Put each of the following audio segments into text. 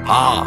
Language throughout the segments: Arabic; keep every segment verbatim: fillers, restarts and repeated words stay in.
اه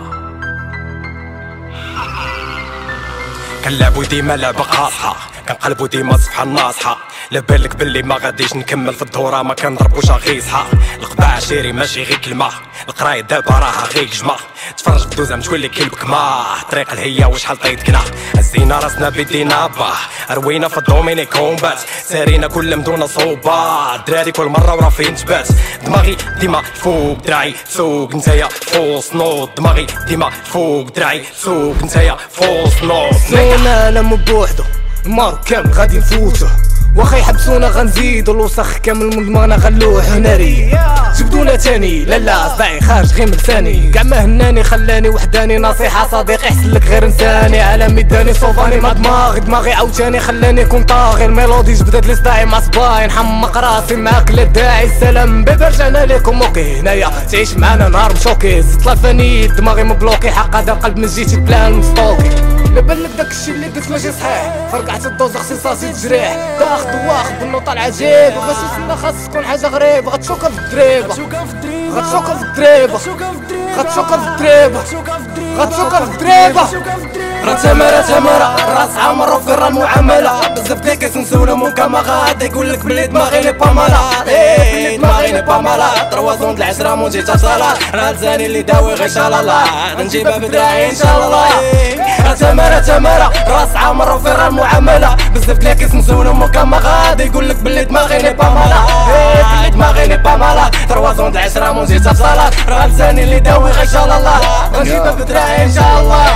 كنلعبو ديما لعبة قاصحة، كنقلبو ديما صفحة ناصحة. لبالك بلي ما غاديش نكمل في الدورة، ما كنضربوش غير صحة. القباع عشيري ماشي غير كلمة، القراية دابا راها غير جمع. تفرج في الدوزة متولي كلبك ما طريق الهيا وشحال طيدكنا. هزينا راسنا بيدينا باه، روينا في الدوميني كومبات، سارينا كل مدونا صوبات. دراري كل مرة ورا فين تبات، دماغي ديما فوق دراعي سوق نتايا فوس نوض. دماغي ديما فوق دراعي سوق نتايا فوس نوض. زينا لم بوحدو المارو كامل غادي نفوتو، واخا يحبسونا غنزيدو الوسخ كامل من دماغنا غنلوح ناري. جبدونا تاني لا لا صداعي خارج غير من لساني، كاع ما هناني خلاني وحداني. نصيحة صديقي حسلك غير انساني، على ميداني صوفاني مع دماغي. دماغي عاوتاني خلاني كون طاغي، الميلودي جبدت لي صداعي مع صباي. نحمق راسي معاك لا داعي، السلام بيبي رجعنا ليكم اوكي. هنايا تعيش معانا نهار مشوكي، زدت لافاني دماغي مبلوكي. حق هذا القلب من جيتي بلان مستوكي. لبالك داكشي اللي درت ماشي صحيح، فرقعت الدوز اختصاصي تجريح. داخد واخد بالنوطة العجيب، باش وصلنا خاص تكون حاجة غريبة. غتشوكا في الدريبة، غتشوكا في الدريبة، غتشوكا في الدريبة، غتشوكا في الدريبة. راه تمارة تمارة راس عامر وفر المعاملة. بزاف ديال كيس نسولو من كما غادي يقولك بلي دماغي لي با مالا. بلي دماغي لي با مالا، تروازون د العشرة مونتي تا صلاة. راه لساني اللي داوي غير شالالا، غنجيبها بدراعي ان شاء الله. راه تمارة تمارة راس عامر وفر المعاملة. بزاف ديال كيس نسولو من كما غادي يقولك بلي دماغي لي با مالا. بلي دماغي لي با مالا، تروازون د العشرة مونتي تا صلاة. راه لساني اللي داوي غير شالالا، غنجيبها بدراعي ان شاء الله.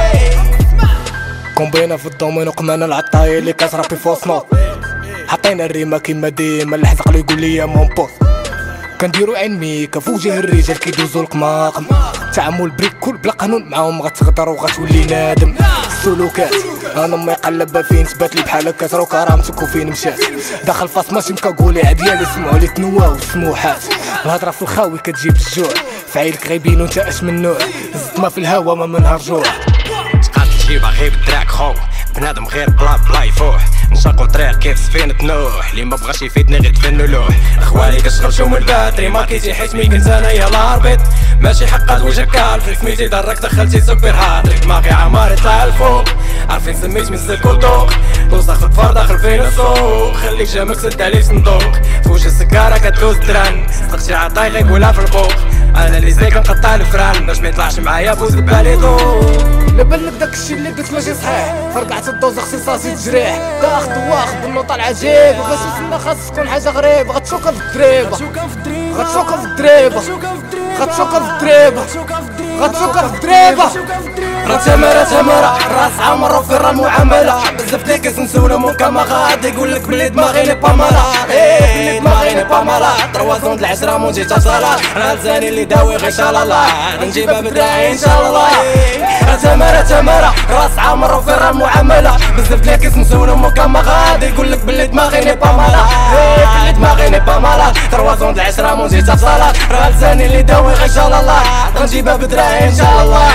كومبينا في الدومين وقمانا العطاية اللي كترابي فوس نوت. حطينا الريمة كيما ديما الحزق اللي يقول لي مون بوس. كنديرو عين ميكا في وجه الرجال كيدوزو القماقم. تعامل بريك كل بلا قانون معاهم غتغدر وغتولي نادم. السلوكات انا ما يقلبها فين تبات لي بحال هكا ترو كرامتك وفين مشات. داخل فاس ماشي مكاقولي عديالي سمعوا لي تنوا والسموحات. الهضره في الخاوي كتجيب الجوع، فعيلك غايبين وانت اش من نوع. زدت ما في الهوا ما من هرجوع. جيبها غير بالدراك خو بنادم غير بلا بلا يفوح. نشاقو طريق كيف سفينة نوح، اللي ما بغاش يفيدني غير تفنو لوح. خوالي كشغل من الباتري ماركيتي حيت مي كنت انايا الاربيط. ماشي حقات وجهك كالفي سميتي درك دخلتي سوبر هاتريك. دماغي عماري طلع الفوق، عارفين سميت مزك وطوق. وسخ في الفار داخل فين السوق، خليك جامك سد عليه صندوق. فوج السكارة كتدوز دران، صدق شي عطاي غيقولها في البوق. انا اللي زي كنقطع الفران، باش ميطلعش معايا بوز بالي ضوء. لبالك داكشي اللي درت ماشي صحيح، فرقعت الدوز اختصاصي تجريح. داخد واخد بالنوطة العجيب، باش وصلنا خاص تكون حاجة غريبة. غتشوكا في الدريبة، غتشوكا في الدريبة، غتشوكا في الدريبة، غتشوكا في الدريبة. راه تمارة تمارة راس عامر وفر المعاملة. بزاف ديال كيس نسولو من كما غادي يقولك بلي دماغي لي با مالا. بلي دماغي لي با مالا، تروازون د العشرة مونتي تا صلاة. راه لساني اللي داوي غير شالالا، غنجيبها بدراعي ان شاء الله. راه تمارة تمارة راس عامر وفر المعاملة. بزاف ديال كيس نسولو من كما غادي يقولك بلي دماغي لي با مالا. بلي دماغي لي با مالا، تروازون د العشرة مونتي تا صلاة. راه لساني اللي داوي غير شالالا، غنجيبها بدراعي ان شاء الله.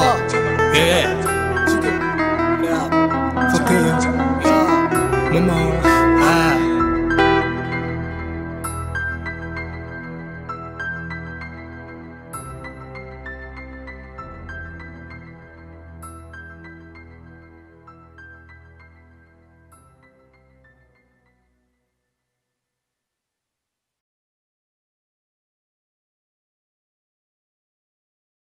Mama